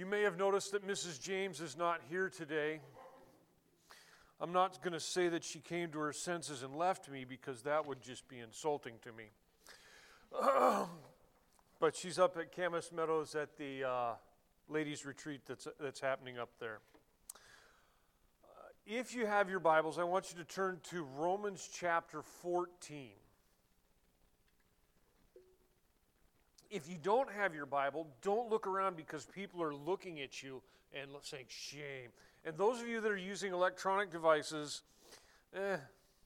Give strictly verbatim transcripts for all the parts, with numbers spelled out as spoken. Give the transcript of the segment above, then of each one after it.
You may have noticed that Missus James is not here today. I'm not going to say that she came to her senses and left me because that would just be insulting to me. But she's up at Camas Meadows at the uh, ladies' retreat that's, that's happening up there. Uh, if you have your Bibles, I want you to turn to Romans chapter fourteen. If you don't have your Bible, don't look around because people are looking at you and saying, shame. And those of you that are using electronic devices, eh,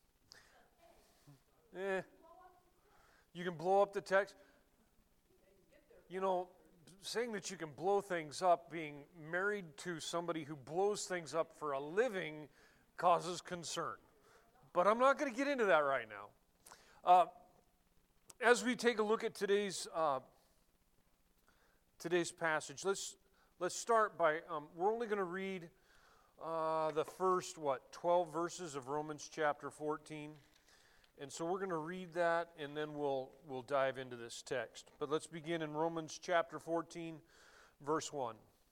eh, you can blow up the text. You know, saying that you can blow things up, being married to somebody who blows things up for a living causes concern. But I'm not going to get into that right now. Uh, as we take a look at today's uh, today's passage, let's let's start by, um, we're only going to read uh, the first, what, twelve verses of Romans chapter fourteen. And so we're going to read that, and then we'll we'll dive into this text. But let's begin in Romans chapter fourteen, verse one.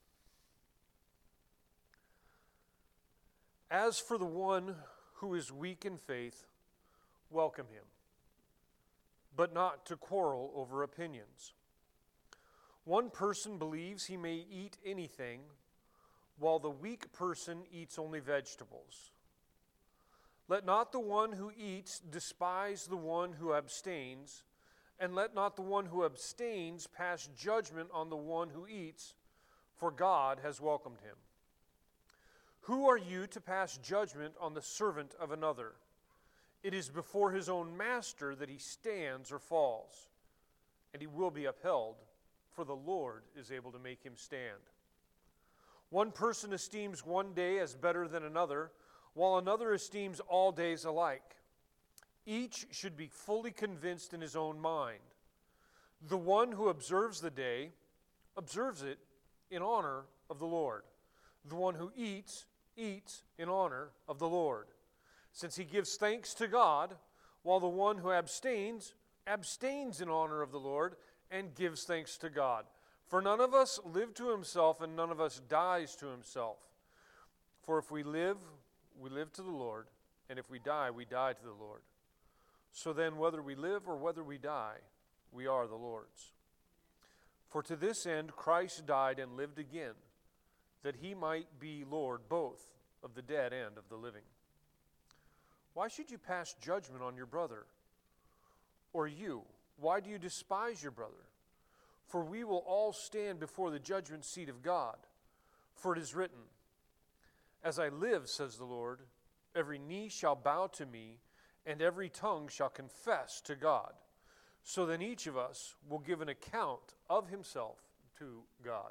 As for the one who is weak in faith, welcome him, but not to quarrel over opinions. One person believes he may eat anything, while the weak person eats only vegetables. Let not the one who eats despise the one who abstains, and let not the one who abstains pass judgment on the one who eats, for God has welcomed him. Who are you to pass judgment on the servant of another? It is before his own master that he stands or falls, and he will be upheld, for the Lord is able to make him stand. One person esteems one day as better than another, while another esteems all days alike. Each should be fully convinced in his own mind. The one who observes the day observes it in honor of the Lord. The one who eats, eats in honor of the Lord, since he gives thanks to God, while the one who abstains, abstains in honor of the Lord and gives thanks to God. For none of us live to himself, and none of us dies to himself. For if we live, we live to the Lord, and if we die, we die to the Lord. So then, whether we live or whether we die, we are the Lord's. For to this end Christ died and lived again, that he might be Lord both of the dead and of the living. Why should you pass judgment on your brother? Or you, why do you despise your brother? For we will all stand before the judgment seat of God. For it is written, As I live, says the Lord, every knee shall bow to me, and every tongue shall confess to God. So then each of us will give an account of himself to God.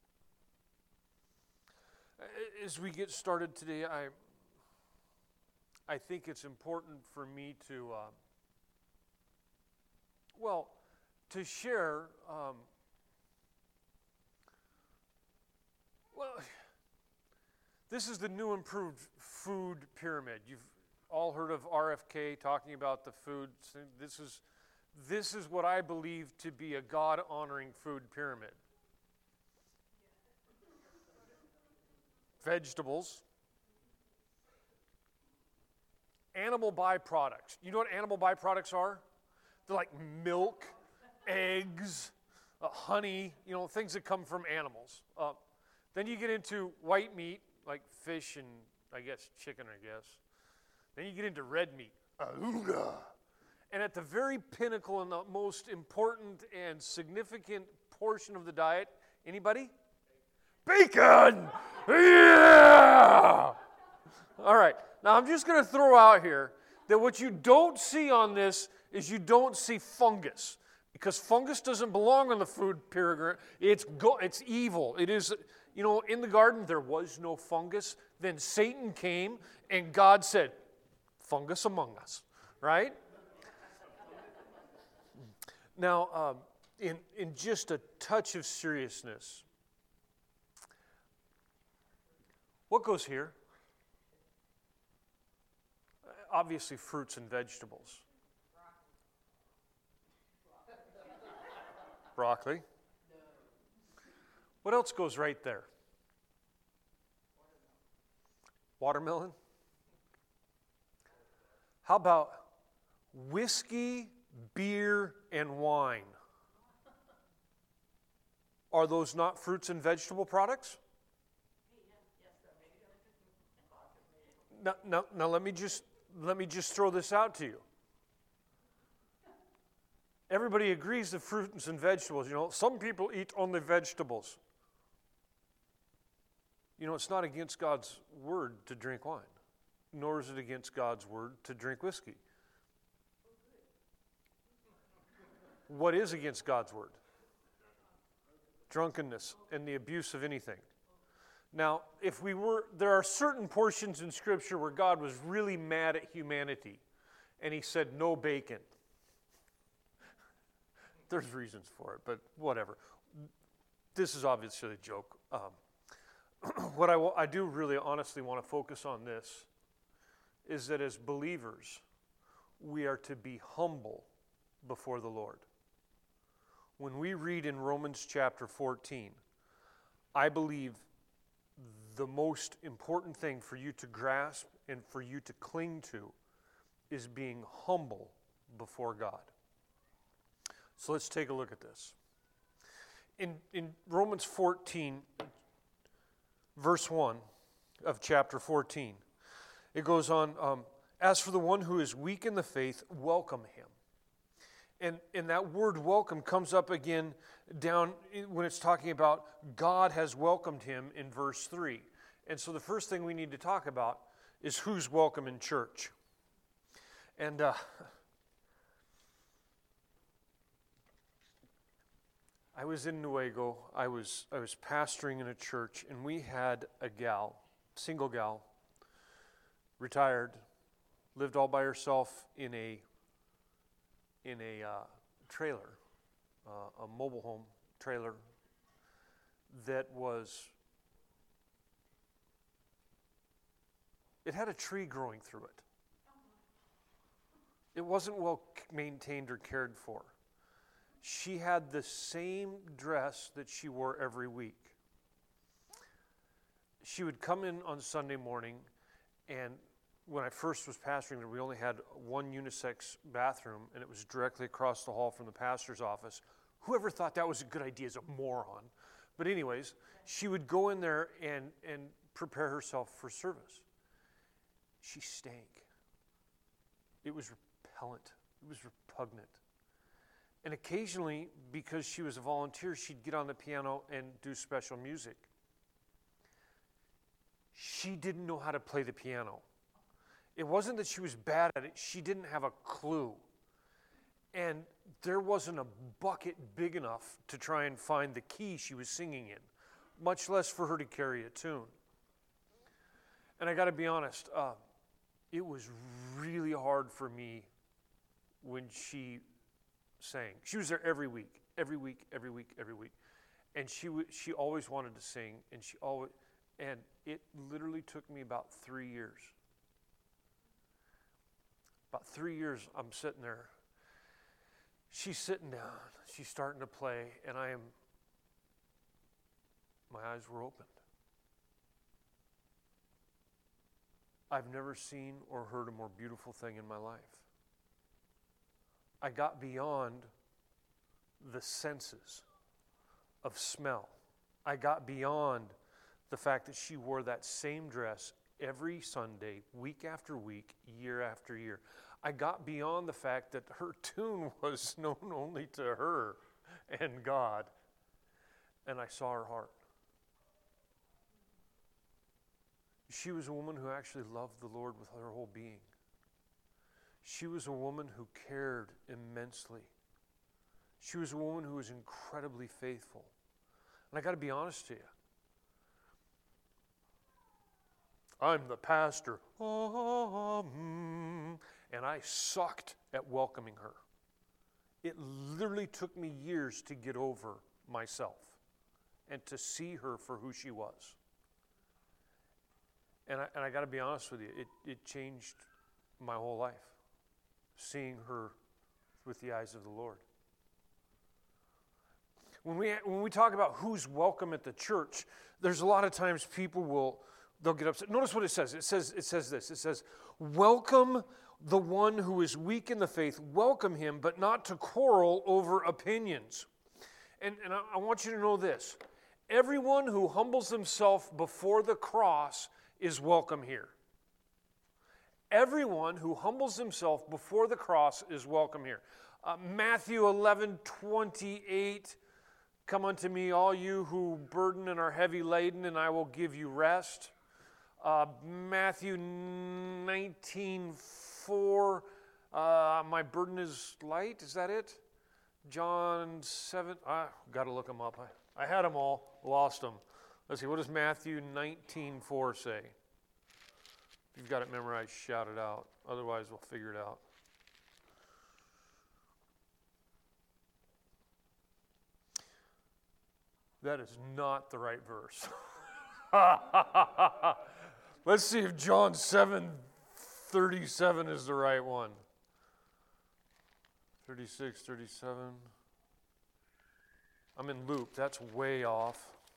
As we get started today, I, I think it's important for me to, uh, well, to share, um, well, this is the new improved food pyramid. You've all heard of R F K talking about the food. This is, this is what I believe to be a God-honoring food pyramid. Vegetables, animal byproducts. You know what animal byproducts are? They're like milk, eggs, uh, honey, you know, things that come from animals. Uh, then you get into white meat, like fish and, I guess, chicken, I guess. Then you get into red meat, aluga. And at the very pinnacle and the most important and significant portion of the diet, anybody? Bacon! Yeah! All right, now I'm just going to throw out here that what you don't see on this is you don't see fungus. Because fungus doesn't belong on the food pyramid. It's go- it's evil. It is, you know, in the garden there was no fungus. Then Satan came and God said, fungus among us, right? Now, um, in, in just a touch of seriousness, what goes here? Obviously fruits and vegetables. Broccoli. What else goes right there? Watermelon? How about whiskey, beer, and wine? Are those not fruits and vegetable products? Now, now, now let me just let me just throw this out to you. Everybody agrees that fruits and vegetables, you know, some people eat only vegetables. You know, it's not against God's word to drink wine, nor is it against God's word to drink whiskey. What is against God's word? Drunkenness and the abuse of anything. Now, if we were, there are certain portions in Scripture where God was really mad at humanity, and he said, no bacon. There's reasons for it, but whatever. This is obviously a joke. Um, what I, I do really honestly want to focus on this is that as believers, we are to be humble before the Lord. When we read in Romans chapter fourteen, I believe the most important thing for you to grasp and for you to cling to is being humble before God. So let's take a look at this. In, in Romans fourteen, verse one of chapter fourteen, it goes on, um, as for the one who is weak in the faith, welcome him. And, and that word welcome comes up again down when it's talking about God has welcomed him in verse three. And so the first thing we need to talk about is who's welcome in church. And uh, I was in Nuevo. I was I was pastoring in a church, and we had a gal, single gal, retired, lived all by herself in a in a uh, trailer, uh, a mobile home trailer that was, it had a tree growing through it. It wasn't well maintained or cared for. She had the same dress that she wore every week. She would come in on Sunday morning, and when I first was pastoring there, we only had one unisex bathroom, and it was directly across the hall from the pastor's office. Whoever thought that was a good idea is a moron. But anyways, she would go in there and, and prepare herself for service. She stank. It was repellent. It was repugnant. And occasionally, because she was a volunteer, she'd get on the piano and do special music. She didn't know how to play the piano. It wasn't that she was bad at it, she didn't have a clue. And there wasn't a bucket big enough to try and find the key she was singing in, much less for her to carry a tune. And I got to be honest, uh, it was really hard for me when she sang. She was there every week, every week, every week, every week. And she w- she always wanted to sing, and she always, and it literally took me about three years. About three years, I'm sitting there. She's sitting down. She's starting to play, and I am, my eyes were opened. I've never seen or heard a more beautiful thing in my life. I got beyond the senses of smell. I got beyond the fact that she wore that same dress every Sunday, week after week, year after year. I got beyond the fact that her tune was known only to her and God. And I saw her heart. She was a woman who actually loved the Lord with her whole being. She was a woman who cared immensely. She was a woman who was incredibly faithful. And I got to be honest to you. I'm the pastor. Um, and I sucked at welcoming her. It literally took me years to get over myself and to see her for who she was. And I, and I got to be honest with you, it, it changed my whole life, seeing her with the eyes of the Lord. When we when we talk about who's welcome at the church, there's a lot of times people will they'll get upset. Notice what it says. It says it says this. It says, "Welcome the one who is weak in the faith. Welcome him, but not to quarrel over opinions." And, and I, I want you to know this. Everyone who humbles himself before the cross is welcome here. Everyone who humbles himself before the cross is welcome here. Uh, Matthew eleven twenty-eight, "Come unto me, all you who burden and are heavy laden, and I will give you rest." Uh, Matthew nineteen four, uh, "My burden is light." Is that it? John seven, I got to look them up. I, I had them all, lost them. Let's see, what does Matthew nineteen four say? If you've got it memorized, shout it out. Otherwise, we'll figure it out. That is not the right verse. Let's see if John seven thirty-seven is the right one. thirty-six, thirty-seven. I'm in Luke. That's way off.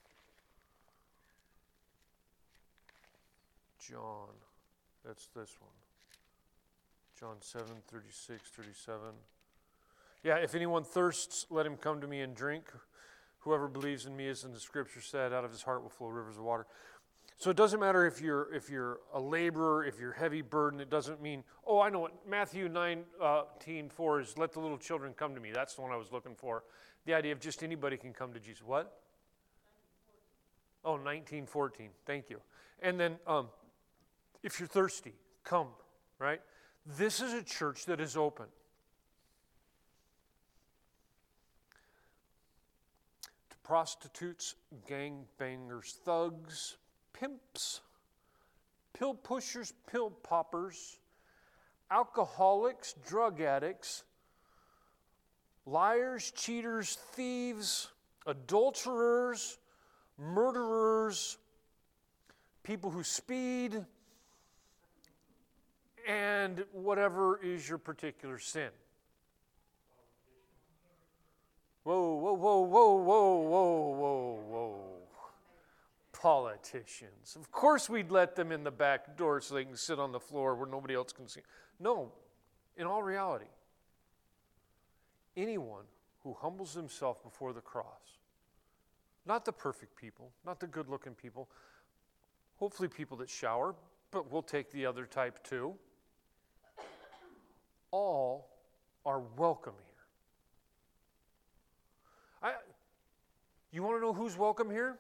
John. That's this one. John seven, thirty-six, thirty-seven. Yeah, "If anyone thirsts, let him come to me and drink. Whoever believes in me, as in the scripture said, out of his heart will flow rivers of water." So it doesn't matter if you're if you're a laborer, if you're heavy burden. It doesn't mean, oh, I know what Matthew nineteen four is, "Let the little children come to me." That's the one I was looking for. The idea of just anybody can come to Jesus. What? Oh, nineteen fourteen. Thank you. And then um, if you're thirsty, come, right? This is a church that is open. To prostitutes, gangbangers, thugs, pimps, pill pushers, pill poppers, alcoholics, drug addicts, liars, cheaters, thieves, adulterers, murderers, people who speed, and whatever is your particular sin. Whoa, whoa, whoa, whoa, whoa, whoa, whoa, whoa. Politicians. Of course we'd let them in the back door so they can sit on the floor where nobody else can see. No, in all reality, anyone who humbles himself before the cross, not the perfect people, not the good-looking people, hopefully people that shower, but we'll take the other type too, all are welcome here. I, you want to know who's welcome here?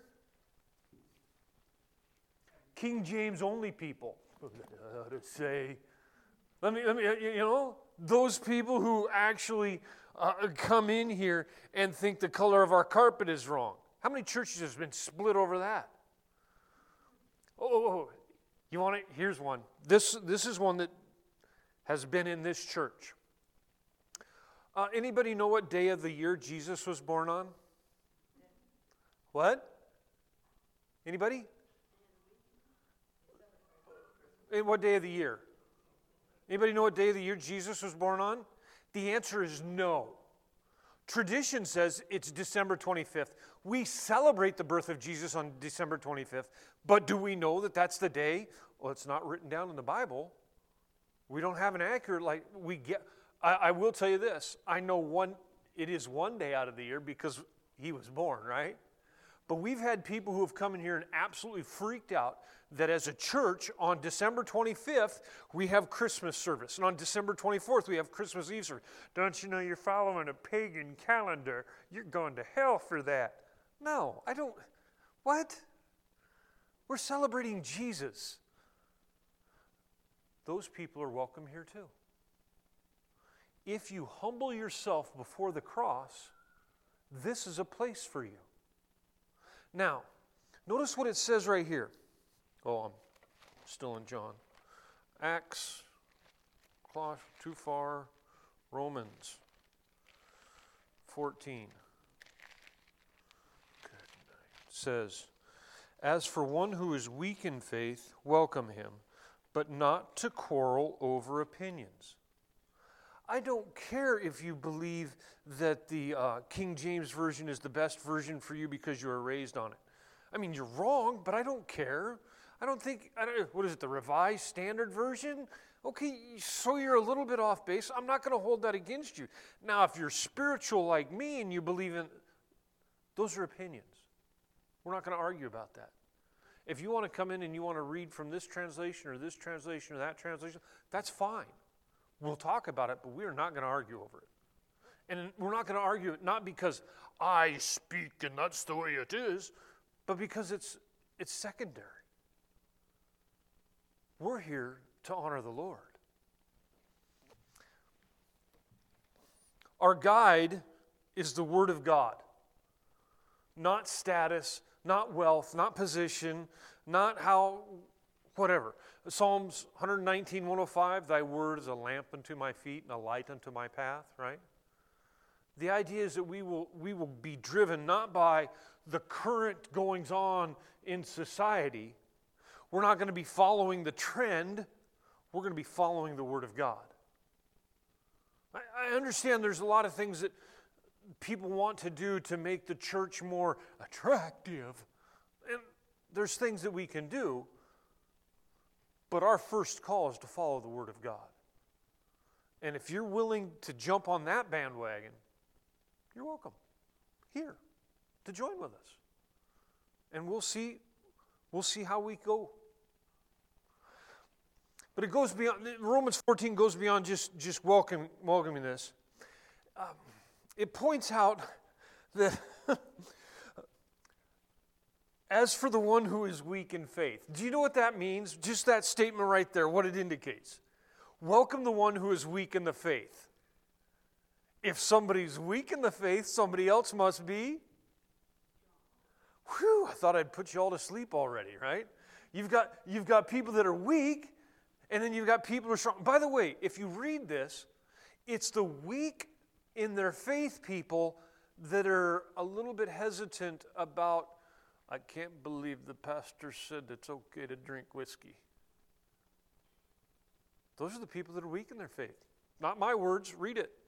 King James only people. How to say? Let me, let me, you know, those people who actually uh, come in here and think the color of our carpet is wrong. How many churches have been split over that? Oh, oh, oh. You want it? Here's one. This, this is one that has been in this church. Uh, anybody know what day of the year Jesus was born on? What? Anybody? In what day of the year? Anybody know what day of the year Jesus was born on? The answer is no. Tradition says it's December twenty-fifth. We celebrate the birth of Jesus on December twenty-fifth, but do we know that that's the day? Well, it's not written down in the Bible. We don't have an accurate, like, we get, I, I will tell you this. I know one, it is one day out of the year because he was born, right? But we've had people who have come in here and absolutely freaked out that as a church, on December twenty-fifth, we have Christmas service. And on December twenty-fourth, we have Christmas Eve service. Don't you know you're following a pagan calendar? You're going to hell for that. No, I don't. What? We're celebrating Jesus. Those people are welcome here too. If you humble yourself before the cross, this is a place for you. Now, notice what it says right here. Oh, I'm still in John. Acts, too far, Romans fourteen. Good night. Says, as for one who is weak in faith, welcome him, but not to quarrel over opinions. I don't care if you believe that the uh, King James Version is the best version for you because you were raised on it. I mean, you're wrong, but I don't care. I don't think, I don't, what is it, the Revised Standard Version? Okay, so you're a little bit off base. I'm not going to hold that against you. Now, if you're spiritual like me and you believe in, those are opinions. We're not going to argue about that. If you want to come in and you want to read from this translation or this translation or that translation, that's fine. We'll talk about it, but we are not going to argue over it. And we're not going to argue it not because I speak and that's the way it is, but because it's it's secondary. We're here to honor the Lord. Our guide is the Word of God. Not status, not wealth, not position, not how, whatever. Psalms one nineteen, one oh five, thy word is a lamp unto my feet and a light unto my path, right? The idea is that we will, we will be driven not by the current goings on in society. We're not going to be following the trend. We're going to be following the Word of God. I, I understand there's a lot of things that people want to do to make the church more attractive. And there's things that we can do. But our first call is to follow the Word of God. And if you're willing to jump on that bandwagon, you're welcome here to join with us. And we'll see, we'll see how we go. But it goes beyond, Romans fourteen goes beyond just, just welcome, welcoming this. Um, it points out that as for the one who is weak in faith. Do you know what that means? Just that statement right there, what it indicates. Welcome the one who is weak in the faith. If somebody's weak in the faith, somebody else must be. Whew, I thought I'd put you all to sleep already, right? You've got, you've got people that are weak, and then you've got people who are strong. By the way, if you read this, it's the weak in their faith people that are a little bit hesitant about, I can't believe the pastor said it's okay to drink whiskey. Those are the people that are weak in their faith. Not my words, read it.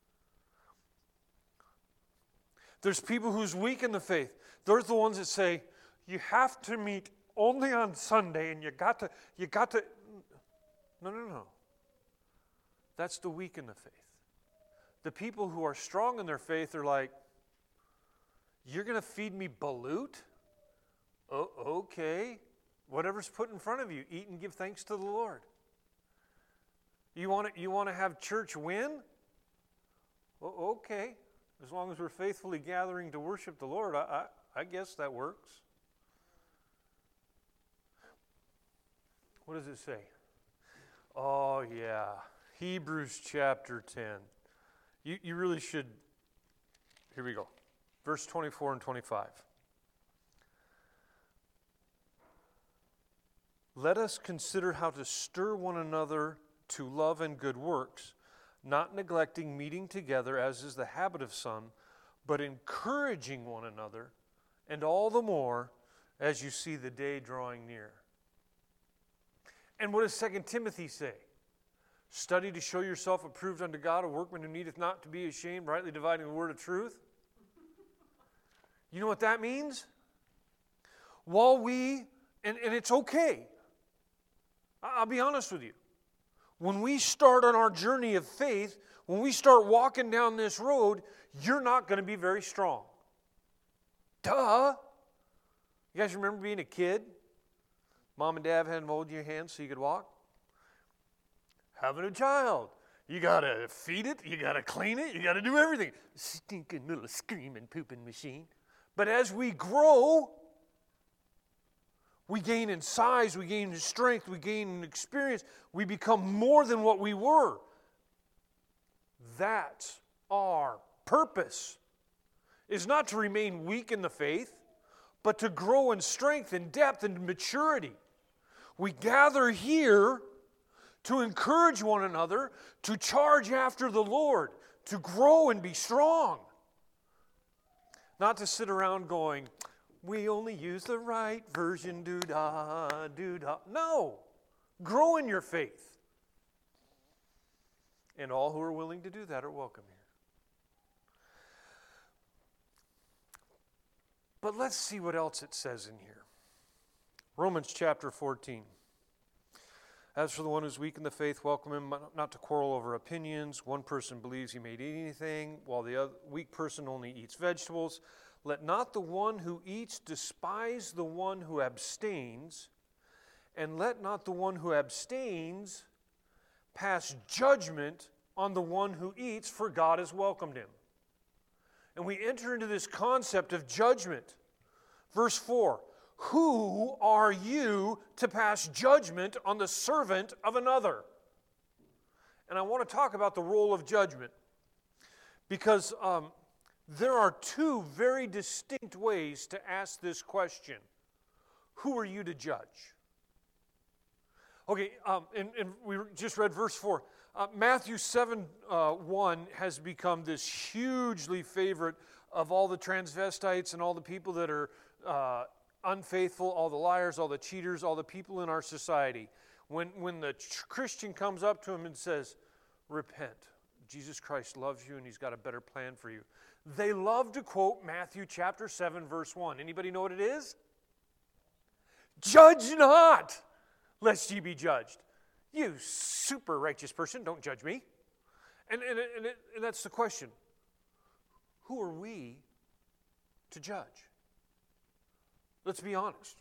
There's people who's weak in the faith. They're the ones that say, you have to meet only on Sunday and you got to, you got to. No, no, no. That's the weak in the faith. The people who are strong in their faith are like, you're going to feed me balut? Oh, okay. Whatever's put in front of you, eat and give thanks to the Lord. You want to, you want to have church win? Oh, okay. As long as we're faithfully gathering to worship the Lord, I, I, I guess that works. What does it say? Oh, yeah. Hebrews chapter ten. You, you really should. Here we go. Verse twenty-four and twenty-five. Let us consider how to stir one another to love and good works, not neglecting meeting together as is the habit of some, but encouraging one another, and all the more as you see the day drawing near. And what does Second Timothy say? Study to show yourself approved unto God, a workman who needeth not to be ashamed, rightly dividing the word of truth. You know what that means? While we, and, and it's okay, I'll be honest with you. When we start on our journey of faith, when we start walking down this road, you're not going to be very strong. Duh. You guys remember being a kid? Mom and Dad hadn't hold your hand so you could walk? Having a child. You got to feed it, you got to clean it, you got to do everything. Stinking little screaming, pooping machine. But as we grow, we gain in size, we gain in strength, we gain in experience. We become more than what we were. That's our purpose. Is not to remain weak in the faith, but to grow in strength and depth and maturity. We gather here to encourage one another, to charge after the Lord, to grow and be strong. Not to sit around going, we only use the right version, doo-dah, doo-dah. No. Grow in your faith. And all who are willing to do that are welcome here. But let's see what else it says in here. Romans chapter fourteen. As for the one who's weak in the faith, welcome him not to quarrel over opinions. One person believes he may eat anything, while the other weak person only eats vegetables. Let not the one who eats despise the one who abstains, and let not the one who abstains pass judgment on the one who eats, for God has welcomed him. And we enter into this concept of judgment. Verse four, who are you to pass judgment on the servant of another? And I want to talk about the role of judgment, because um, there are two very distinct ways to ask this question. Who are you to judge? Okay, um, and, and we just read verse four. Uh, Matthew seven one has become this hugely favorite of all the transvestites and all the people that are uh, unfaithful, all the liars, all the cheaters, all the people in our society. When, when the Christian comes up to him and says, repent, Jesus Christ loves you and he's got a better plan for you. They love to quote Matthew chapter seven verse one. Anybody know what it is? Judge not, lest ye be judged. You super righteous person, don't judge me. And, and, and, it, and that's the question. Who are we to judge? Let's be honest.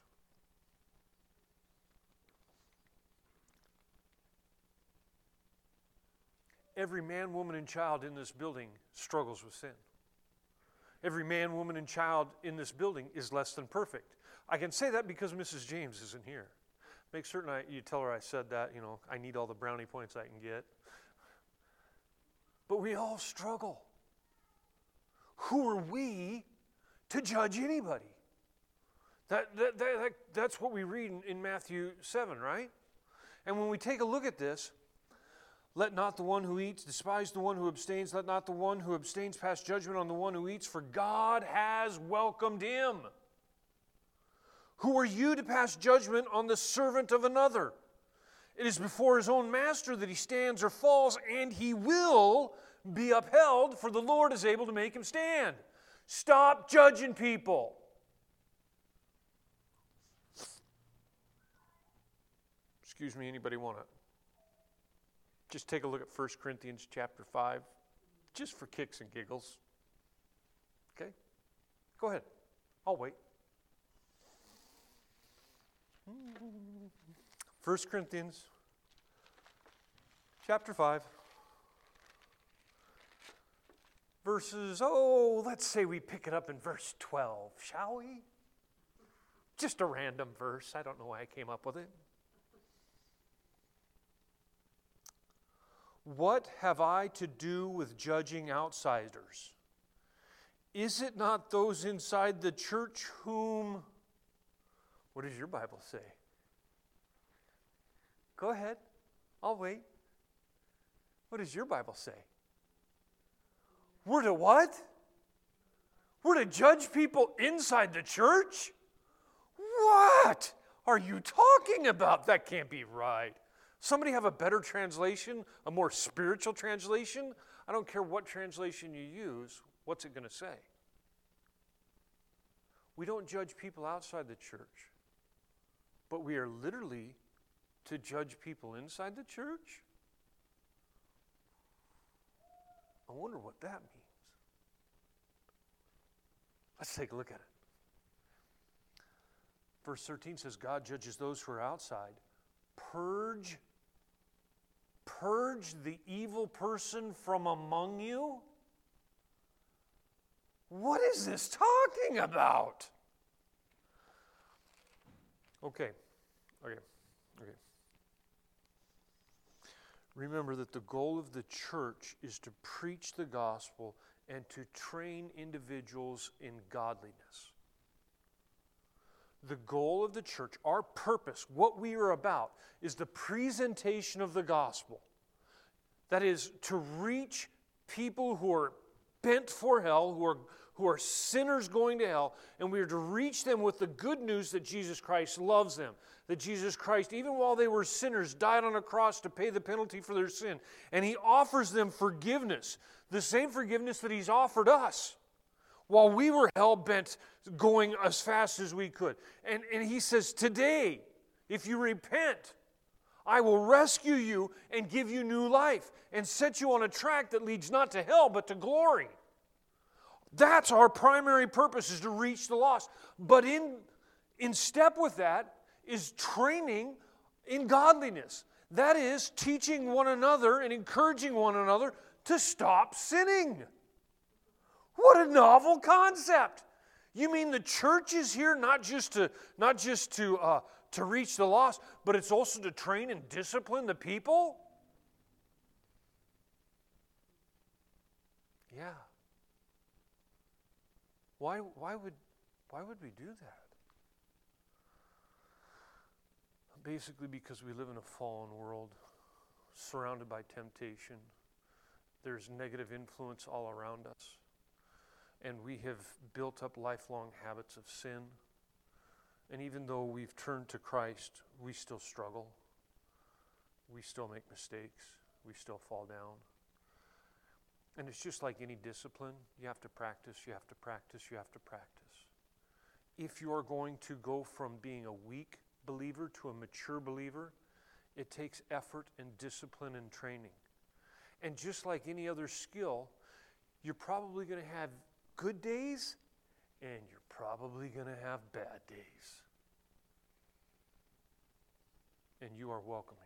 Every man, woman, and child in this building struggles with sin. Every man, woman, and child in this building is less than perfect. I can say that because Missus James isn't here. Make certain I, you tell her I said that, you know, I need all the brownie points I can get. But we all struggle. Who are we to judge anybody? That, that, that, that That's what we read in, in Matthew seven, right? And when we take a look at this, let not the one who eats despise the one who abstains. Let not the one who abstains pass judgment on the one who eats, for God has welcomed him. Who are you to pass judgment on the servant of another? It is before his own master that he stands or falls, and he will be upheld, for the Lord is able to make him stand. Stop judging people. Excuse me, anybody want to just take a look at First Corinthians chapter five, just for kicks and giggles? Okay? Go ahead. I'll wait. First Corinthians chapter five, verses, oh, let's say we pick it up in verse twelve, shall we? Just a random verse. I don't know why I came up with it. What have I to do with judging outsiders? Is it not those inside the church whom... What does your Bible say? Go ahead. I'll wait. What does your Bible say? We're to what? We're to judge people inside the church? What are you talking about? That can't be right. Somebody have a better translation, a more spiritual translation? I don't care what translation you use. What's it going to say? We don't judge people outside the church. But we are literally to judge people inside the church? I wonder what that means. Let's take a look at it. Verse thirteen says, God judges those who are outside. Purge, purge the evil person from among you? What is this talking about? Okay, okay, okay. Remember that the goal of the church is to preach the gospel and to train individuals in godliness. The goal of the church, our purpose, what we are about, is the presentation of the gospel. That is, to reach people who are bent for hell, who are, who are sinners going to hell, and we are to reach them with the good news that Jesus Christ loves them, that Jesus Christ, even while they were sinners, died on a cross to pay the penalty for their sin, and He offers them forgiveness, the same forgiveness that He's offered us while we were hell-bent going as fast as we could. And, and He says, today, if you repent, I will rescue you and give you new life and set you on a track that leads not to hell but to glory. That's our primary purpose, is to reach the lost. But in, in step with that is training in godliness. That is teaching one another and encouraging one another to stop sinning. What a novel concept. You mean the church is here not just to, not just to, uh, to reach the lost, but it's also to train and discipline the people? Yeah. Why, why would, why would we do that? Basically because we live in a fallen world, surrounded by temptation. There's negative influence all around us. And we have built up lifelong habits of sin. And even though we've turned to Christ, we still struggle. We still make mistakes. We still fall down. And it's just like any discipline. You have to practice, you have to practice, you have to practice. If you are going to go from being a weak believer to a mature believer, it takes effort and discipline and training. And just like any other skill, you're probably going to have good days and you're probably going to have bad days. And you are welcome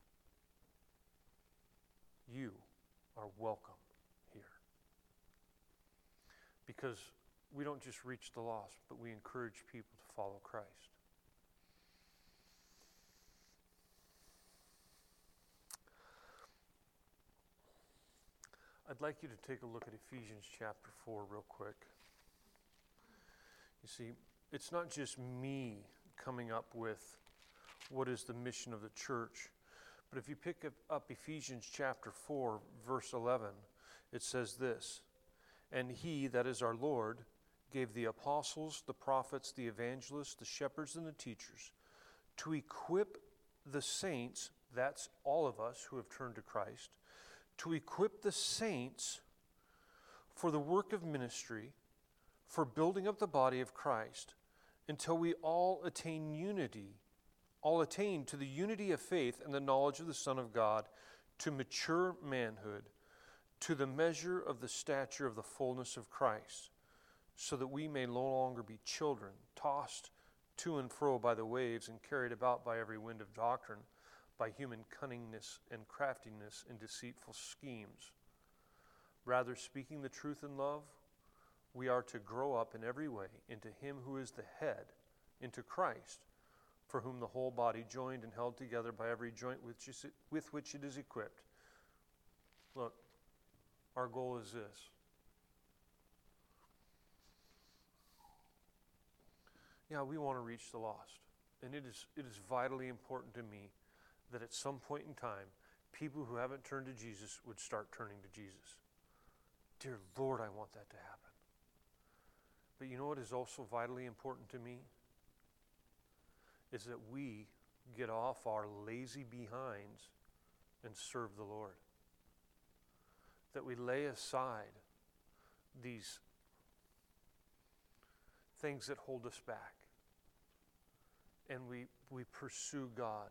here. You are welcome here. Because we don't just reach the lost, but we encourage people to follow Christ. I'd like you to take a look at Ephesians chapter four real quick. You see, it's not just me coming up with what is the mission of the church, but if you pick up Ephesians chapter four, verse eleven, it says this, "And He, that is our Lord, gave the apostles, the prophets, the evangelists, the shepherds, and the teachers to equip the saints," that's all of us who have turned to Christ, "to equip the saints for the work of ministry, for building up the body of Christ, until we all attain unity, all attain to the unity of faith and the knowledge of the Son of God, to mature manhood, to the measure of the stature of the fullness of Christ, so that we may no longer be children, tossed to and fro by the waves and carried about by every wind of doctrine, by human cunningness and craftiness and deceitful schemes. Rather, speaking the truth in love, we are to grow up in every way into Him who is the head, into Christ, for whom the whole body, joined and held together by every joint which is, with which it is equipped." Look, our goal is this. Yeah, we want to reach the lost. And it is it is vitally important to me that at some point in time, people who haven't turned to Jesus would start turning to Jesus. Dear Lord, I want that to happen. But you know what is also vitally important to me? Is that we get off our lazy behinds and serve the Lord. That we lay aside these things that hold us back. And we, we pursue God.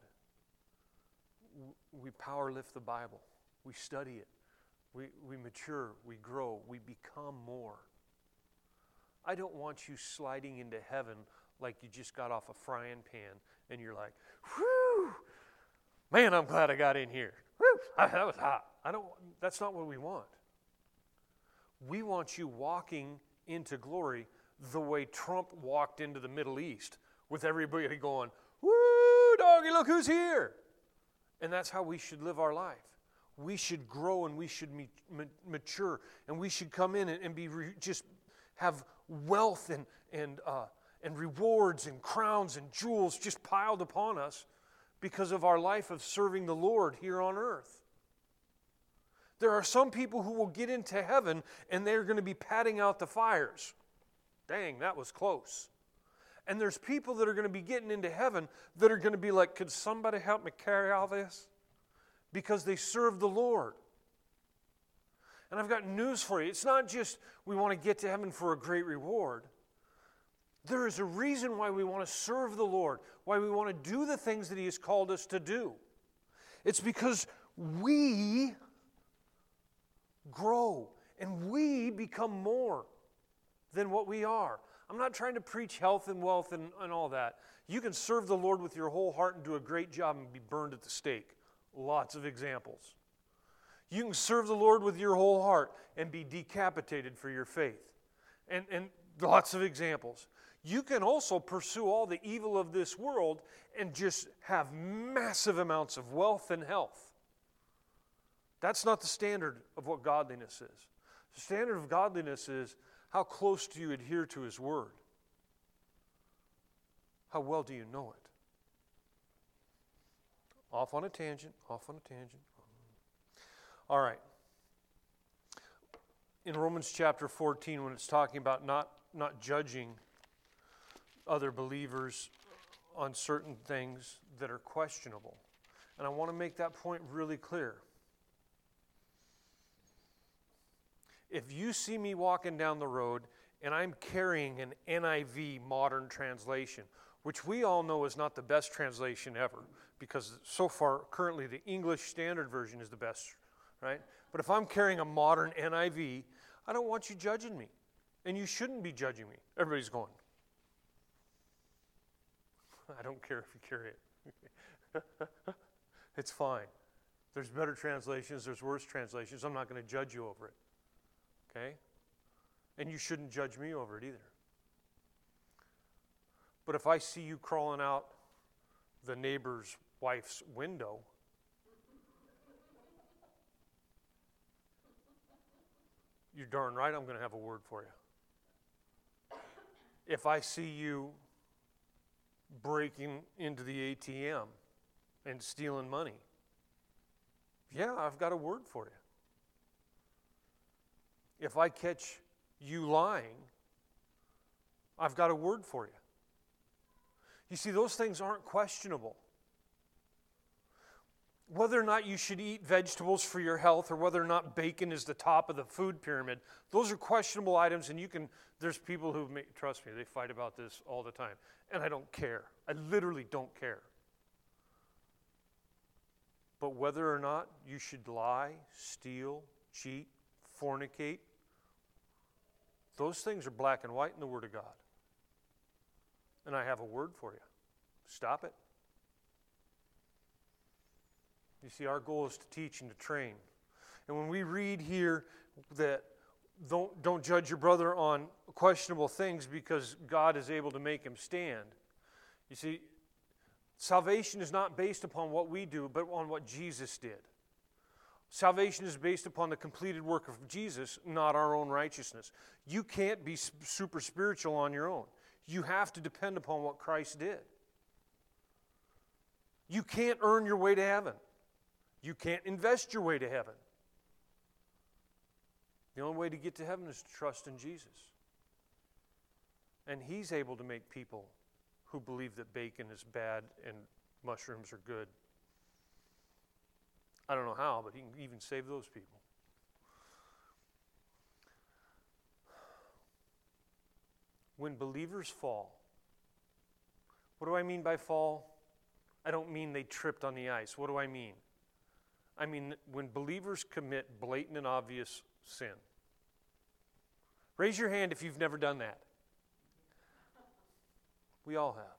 We power lift the Bible. We study it. We, we mature. We grow. We become more. I don't want you sliding into heaven like you just got off a frying pan and you're like, whew, man, I'm glad I got in here. Whew, that was hot. I don't. That's not what we want. We want you walking into glory the way Trump walked into the Middle East, with everybody going, woo, doggy, look who's here. And that's how we should live our life. We should grow and we should me, ma- mature and we should come in and, and be re- just have wealth and and uh, and rewards and crowns and jewels just piled upon us because of our life of serving the Lord here on earth. There are some people who will get into heaven and they're going to be patting out the fires. Dang, that was close. And there's people that are going to be getting into heaven that are going to be like, could somebody help me carry all this? Because they serve the Lord. And I've got news for you. It's not just we want to get to heaven for a great reward. There is a reason why we want to serve the Lord, why we want to do the things that He has called us to do. It's because we grow and we become more than what we are. I'm not trying to preach health and wealth and, and all that. You can serve the Lord with your whole heart and do a great job and be burned at the stake. Lots of examples. You can serve the Lord with your whole heart and be decapitated for your faith. And, and lots of examples. You can also pursue all the evil of this world and just have massive amounts of wealth and health. That's not the standard of what godliness is. The standard of godliness is how close do you adhere to His Word? How well do you know it? Off on a tangent, off on a tangent. All right. In Romans chapter fourteen, when it's talking about not, not judging other believers on certain things that are questionable, and I want to make that point really clear. If you see me walking down the road and I'm carrying an N I V modern translation, which we all know is not the best translation ever, because so far, currently, the English Standard Version is the best, right? But if I'm carrying a modern N I V, I don't want you judging me. And you shouldn't be judging me. Everybody's going, I don't care if you carry it. It's fine. There's better translations, there's worse translations. I'm not going to judge you over it. Okay? And you shouldn't judge me over it either. But if I see you crawling out the neighbor's wife's window, you're darn right I'm going to have a word for you. If I see you breaking into the A T M and stealing money, yeah, I've got a word for you. If I catch you lying, I've got a word for you. You see, those things aren't questionable. Whether or not you should eat vegetables for your health or whether or not bacon is the top of the food pyramid, those are questionable items, and you can, there's people who, may, trust me, they fight about this all the time. And I don't care. I literally don't care. But whether or not you should lie, steal, cheat, fornicate, those things are black and white in the Word of God. And I have a word for you. Stop it. You see, our goal is to teach and to train. And when we read here that don't, don't judge your brother on questionable things because God is able to make him stand, you see, salvation is not based upon what we do, but on what Jesus did. Salvation is based upon the completed work of Jesus, not our own righteousness. You can't be super spiritual on your own. You have to depend upon what Christ did. You can't earn your way to heaven. You can't invest your way to heaven. The only way to get to heaven is to trust in Jesus. And He's able to make people who believe that bacon is bad and mushrooms are good. I don't know how, but He can even save those people. When believers fall, what do I mean by fall? I don't mean they tripped on the ice. What do I mean? I mean when believers commit blatant and obvious sin. Raise your hand if you've never done that. We all have.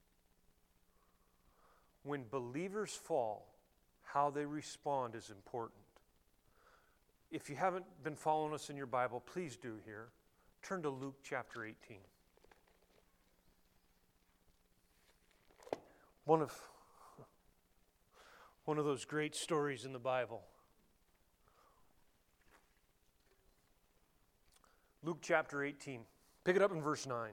When believers fall, how they respond is important. If you haven't been following us in your Bible, please do here. Turn to Luke chapter eighteen. One of, one of those great stories in the Bible. Luke chapter eighteen. Pick it up in verse nine.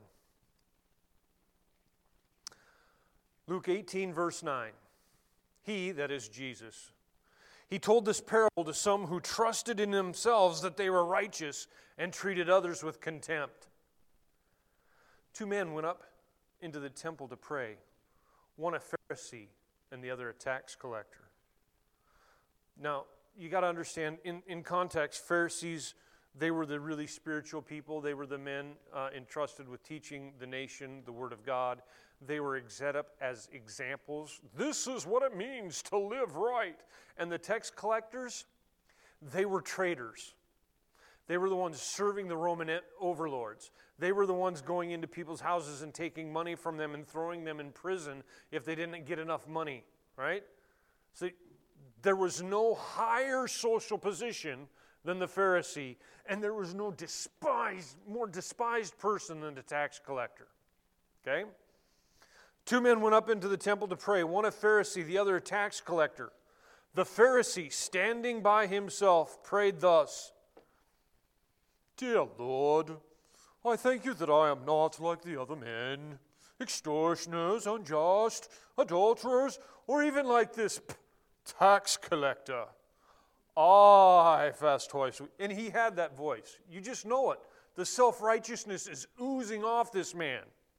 Luke eighteen, verse nine. He, that is Jesus, He told this parable to some who trusted in themselves that they were righteous and treated others with contempt. Two men went up into the temple to pray, one a Pharisee and the other a tax collector. Now, you got to understand, in, in context, Pharisees, they were the really spiritual people. They were the men uh, entrusted with teaching the nation the Word of God. They were set up as examples. This is what it means to live right. And the tax collectors, they were traitors. They were the ones serving the Roman overlords. They were the ones going into people's houses and taking money from them and throwing them in prison if they didn't get enough money, right? So there was no higher social position than the Pharisee, and there was no despised, more despised person than the tax collector. Okay? Two men went up into the temple to pray, one a Pharisee, the other a tax collector. The Pharisee, standing by himself, prayed thus, Dear Lord, I thank you that I am not like the other men, extortioners, unjust, adulterers, or even like this tax collector. I fast twice a week. And he had that voice. You just know it. The self-righteousness is oozing off this man.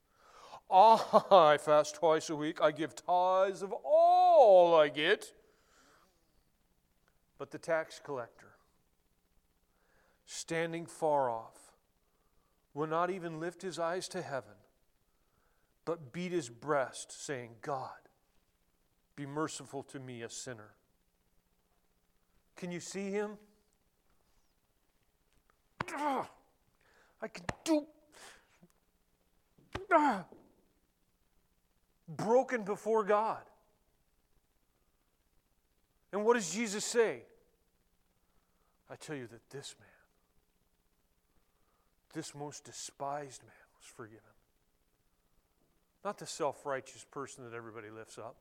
I fast twice a week. I give tithes of all I get. But the tax collector, standing far off, will not even lift his eyes to heaven, but beat his breast, saying, God, be merciful to me, a sinner. Can you see him? Ah, I can do. Ah, broken before God. And what does Jesus say? I tell you that this man, this most despised man, was forgiven. Not the self-righteous person that everybody lifts up.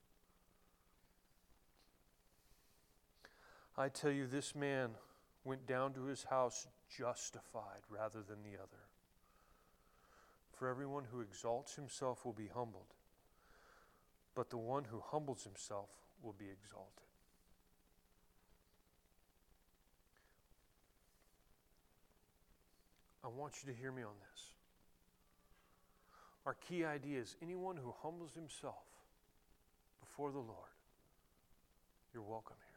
I tell you, this man went down to his house justified rather than the other. For everyone who exalts himself will be humbled, but the one who humbles himself will be exalted. I want you to hear me on this. Our key idea is anyone who humbles himself before the Lord, you're welcome here.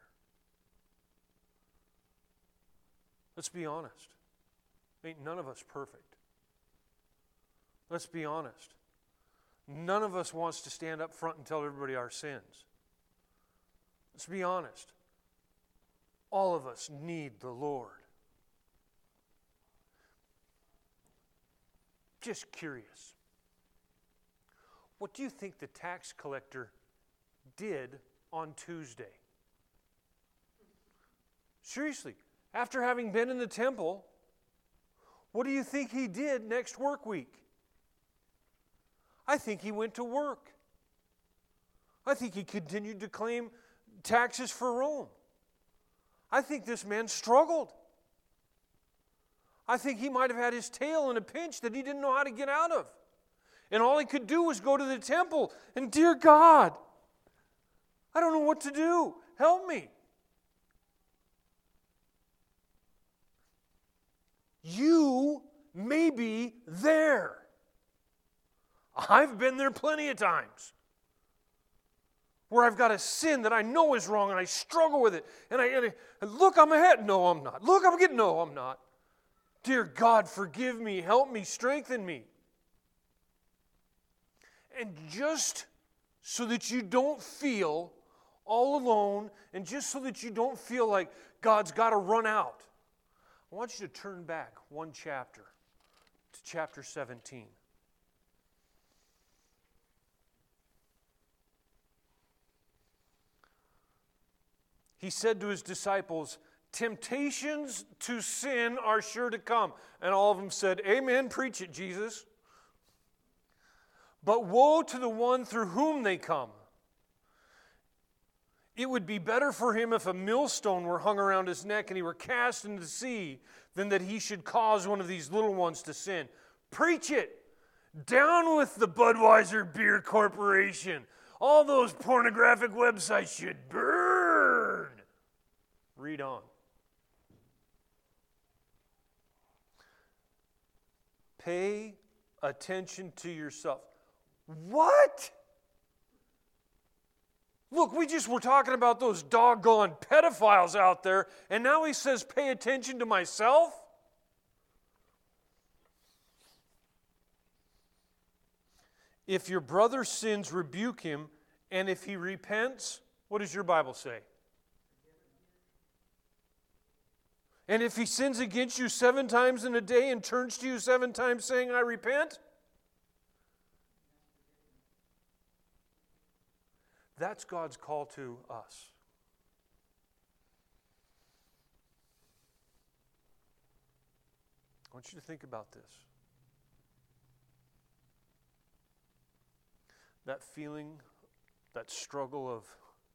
Let's be honest. Ain't none of us perfect. Let's be honest. None of us wants to stand up front and tell everybody our sins. Let's be honest. All of us need the Lord. Just curious. What do you think the tax collector did on Tuesday? Seriously, after having been in the temple, what do you think he did next work week? I think he went to work. I think he continued to claim taxes for Rome. I think this man struggled. I think he might have had his tail in a pinch that he didn't know how to get out of. And all he could do was go to the temple and, dear God, I don't know what to do. Help me. You may be there. I've been there plenty of times where I've got a sin that I know is wrong and I struggle with it. And I, and I look, I'm ahead. No, I'm not. Look, I'm getting, no, I'm not. Dear God, forgive me, help me, strengthen me. And just so that you don't feel all alone, and just so that you don't feel like God's got to run out, I want you to turn back one chapter to chapter seventeen. He said to his disciples, temptations to sin are sure to come. And all of them said, amen, preach it, Jesus. But woe to the one through whom they come. It would be better for him if a millstone were hung around his neck and he were cast into the sea than that he should cause one of these little ones to sin. Preach it. Down with the Budweiser Beer Corporation. All those pornographic websites should burn. Read on. Pay attention to yourself. What? Look, we just were talking about those doggone pedophiles out there, and now he says, pay attention to myself? If your brother sins, rebuke him, and if he repents, what does your Bible say? And if he sins against you seven times in a day and turns to you seven times saying, I repent? That's God's call to us. I want you to think about this. That feeling, that struggle of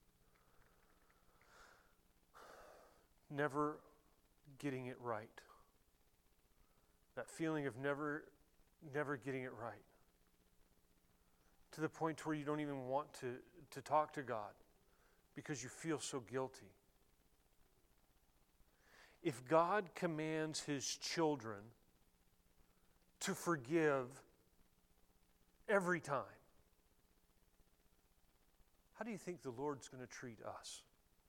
never getting it right. That feeling of never, never getting it right. To the point where you don't even want to, to talk to God because you feel so guilty. If God commands His children to forgive every time, how do you think the Lord's going to treat us?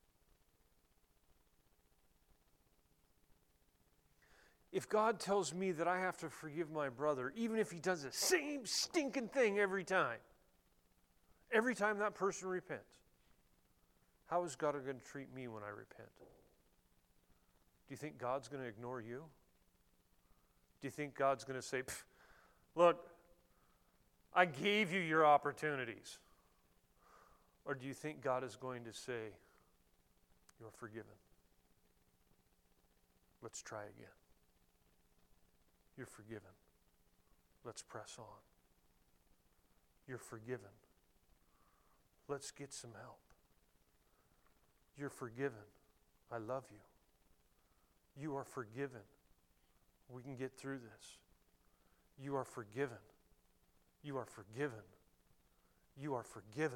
If God tells me that I have to forgive my brother, even if he does the same stinking thing every time, every time that person repents, how is God going to treat me when I repent? Do you think God's going to ignore you? Do you think God's going to say, look, I gave you your opportunities? Or do you think God is going to say, you're forgiven? Let's try again. You're forgiven. Let's press on. You're forgiven. Let's get some help. You're forgiven. I love you. You are forgiven. We can get through this. You are forgiven. You are forgiven. You are forgiven.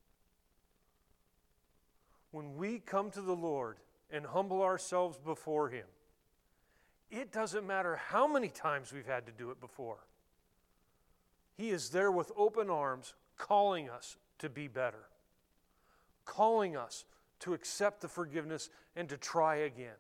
When we come to the Lord and humble ourselves before Him, it doesn't matter how many times we've had to do it before. He is there with open arms, calling us to be better, calling us to accept the forgiveness and to try again.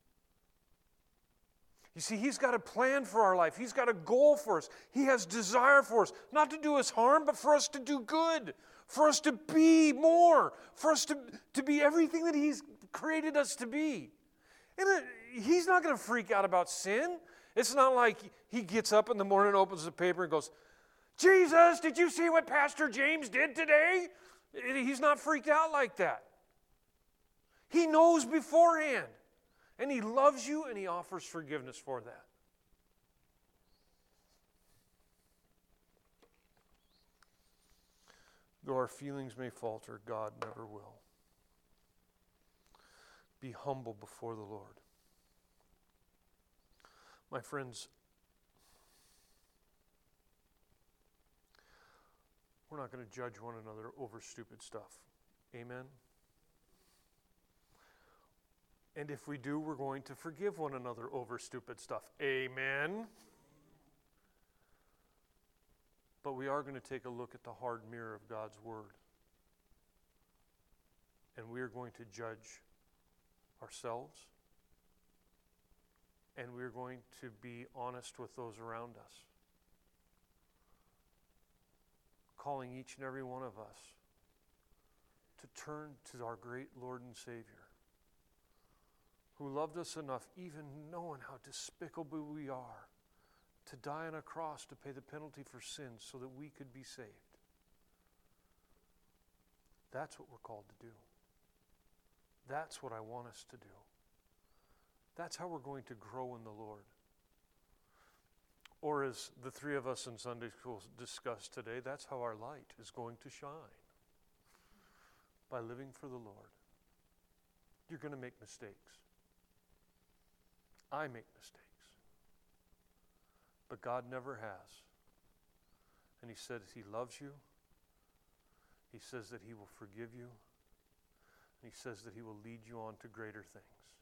You see, He's got a plan for our life. He's got a goal for us. He has desire for us, not to do us harm, but for us to do good, for us to be more, for us to, to be everything that He's created us to be. And it, He's not going to freak out about sin. It's not like He gets up in the morning, opens the paper, and goes, Jesus, did you see what Pastor James did today? He's not freaked out like that. He knows beforehand. And He loves you, and He offers forgiveness for that. Though our feelings may falter, God never will. Be humble before the Lord. My friends, we're not going to judge one another over stupid stuff. Amen? And if we do, we're going to forgive one another over stupid stuff. Amen? But we are going to take a look at the hard mirror of God's Word. And we are going to judge ourselves. And we are going to be honest with those around us. Calling each and every one of us to turn to our great Lord and Savior, who loved us enough, even knowing how despicable we are, to die on a cross to pay the penalty for sin so that we could be saved. That's what we're called to do. That's what I want us to do. That's how we're going to grow in the Lord. Or as the three of us in Sunday school discussed today, that's how our light is going to shine. By living for the Lord. You're going to make mistakes. I make mistakes. But God never has. And He says He loves you. He says that He will forgive you. He says that he will lead you on to greater things.